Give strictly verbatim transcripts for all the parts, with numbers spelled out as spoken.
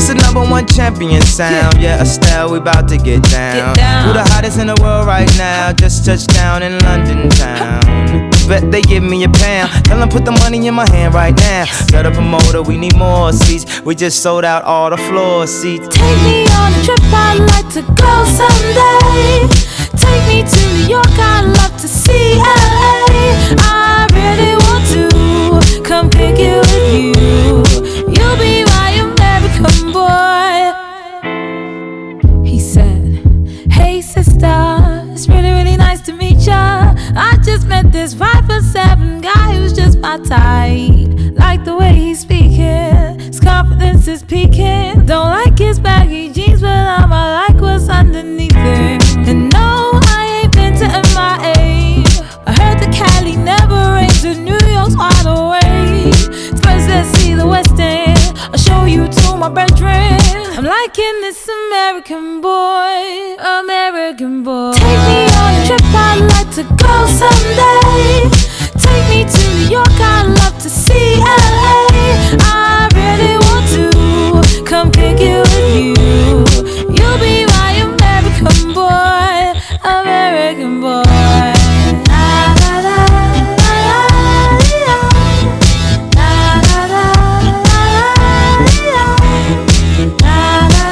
the number one champion sound. Yeah, Estelle, we about to get down. Get down. Who the hottest in the world right now? Just touched down in London town. Bet they give me a pound. Tell them put the money in my hand right now. Set a promoter, we need more seats. We just sold out all the floor seats. Take me on a trip, I'd like to go someday. Take me to New York, I'd love to see L A. I really want to come pick you with you. You'll be my American boy. He said, hey sister, it's really, really nice to meet ya. I just met this five foot seven guy who's just my type. Like the way he's speaking, his confidence is peaking. Don't like his baggy jeans, but I'ma like what's underneath it. And no, I ain't been to M I A. I heard the Cali never rains, and New York's wide awake. First let's see the West End, I'll show you to my bedroom. I'm liking this American boy, American boy. Take me on a trip, I'd like to go someday. Take me to New York, I'd love to see L A. I really want to come pick you with you. You'll be my American boy, American boy. La, la, la, la, la, la, la, la, la,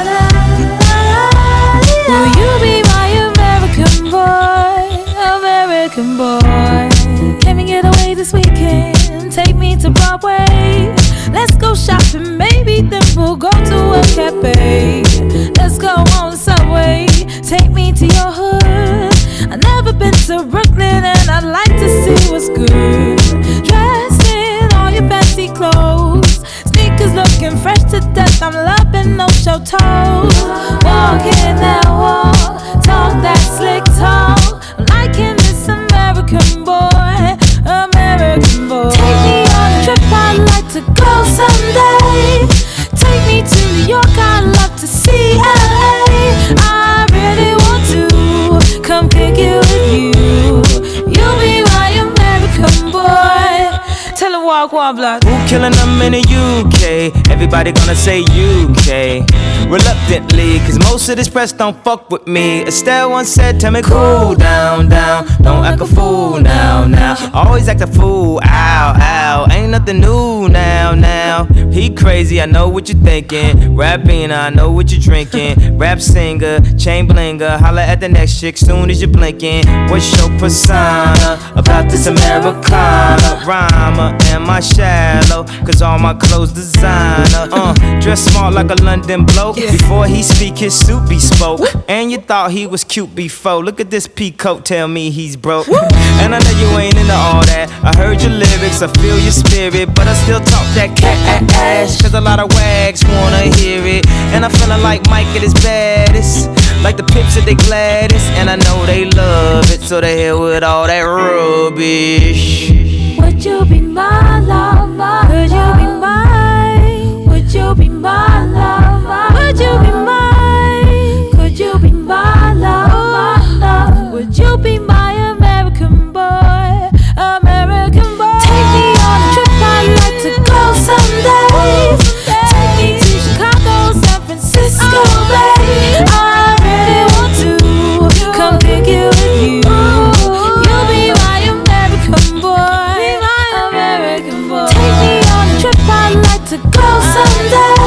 la. Will you be my American boy, American boy? Can we get away this weekend? Take me to Broadway. Let's go shopping, maybe then we'll go to a cafe. Let's go on the subway, take me to your hood. I've never been to Brooklyn and I'd like to see what's good. Dressed in all your fancy clothes, sneakers looking fresh to death. I'm loving no show toes. Walking that wall, talk that slick talk. I'm liking this American boy, American boy. Take me on a trip, I'd like to go someday. Take me to New York, I'd love to see L A. I really want to come pick you with you. You'll be my American boy. Tell him walk one block. Who killing them in the U K? Everybody gonna say U K. Reluctantly, cause most of this press don't fuck with me. Estelle once said, tell me cool down, down. Don't act a fool now, now. Always act a fool, ow, ow. Ain't nothing new now, now. He crazy, I know what you're thinking. Rapping, I know what you're drinking. Rap singer, chain blinger. Holla at the next chick soon as you're blinking. What's your persona about this Americana? Rhymer, am I shallow? Cause all my clothes designer. Uh, dress smart like a London bloke. Before he speak, his suit be spoke. And you thought he was cute before. Look at this peacoat, tell me he's broke. And I know you ain't into all that. I heard your lyrics, I feel your spirit, but I still talk that cat ass. Cause a lot of wags wanna hear it. And I'm feeling like Mike at his baddest, like the Pips at they gladdest. And I know they love it, so they hell with all that rubbish. Would you be my love? Could you be mine? Would you be my love? Would you be mine? Could you be my love? Would you be my American boy? American boy. Take me on a trip, I'd like to go someday. Take me to Chicago, San Francisco, babe. I really want to come pick you with you. You'll be my American boy, American boy. Take me on a trip, I'd like to go someday.